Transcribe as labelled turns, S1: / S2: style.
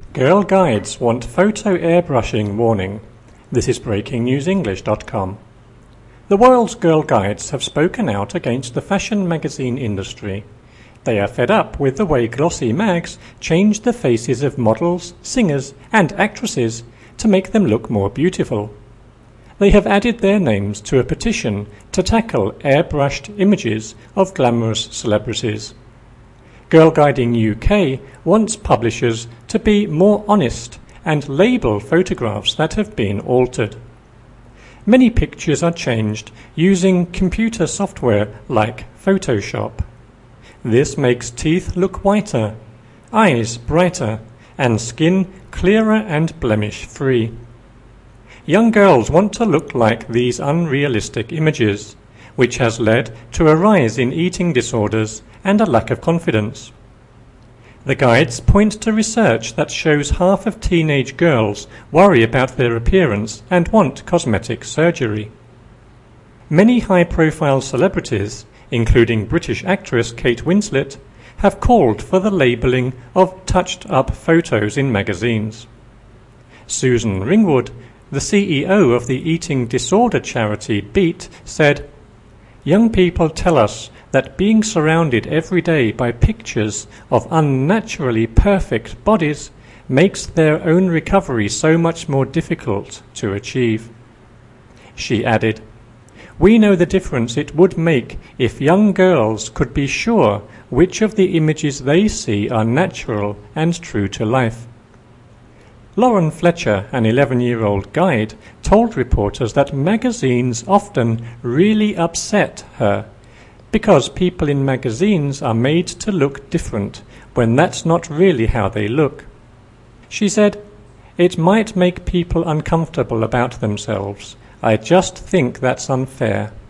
S1: Girl guides want photo airbrushing warning. This is breakingnewsenglish.com. The world's girl guides have spoken out against the fashion magazine industry. They are fed up with the way glossy mags change the faces of models, singers, and actresses to make them look more beautiful. They have added their names to a petition to tackle airbrushed images of glamorous celebrities. Girl Guiding UK wants publishers to be more honest and label photographs that have been altered. Many pictures are changed using computer software like Photoshop. This makes teeth look whiter, eyes brighter, and skin clearer and blemish-free. Young girls want to look like these unrealistic images, which has led to a rise in eating disorders and a lack of confidence. The guides point to research that shows half of teenage girls worry about their appearance and want cosmetic surgery. Many high-profile celebrities, including British actress Kate Winslet, have called for the labelling of touched-up photos in magazines. Susan Ringwood, the CEO of the eating disorder charity Beat, said, "Young people tell us that being surrounded every day by pictures of unnaturally perfect bodies makes their own recovery so much more difficult to achieve." She added, "We know the difference it would make if young girls could be sure which of the images they see are natural and true to life." Lauren Fletcher, an 11-year-old guide, told reporters that magazines often really upset her because people in magazines are made to look different when that's not really how they look. She said, "It might make people uncomfortable about themselves. I just think that's unfair."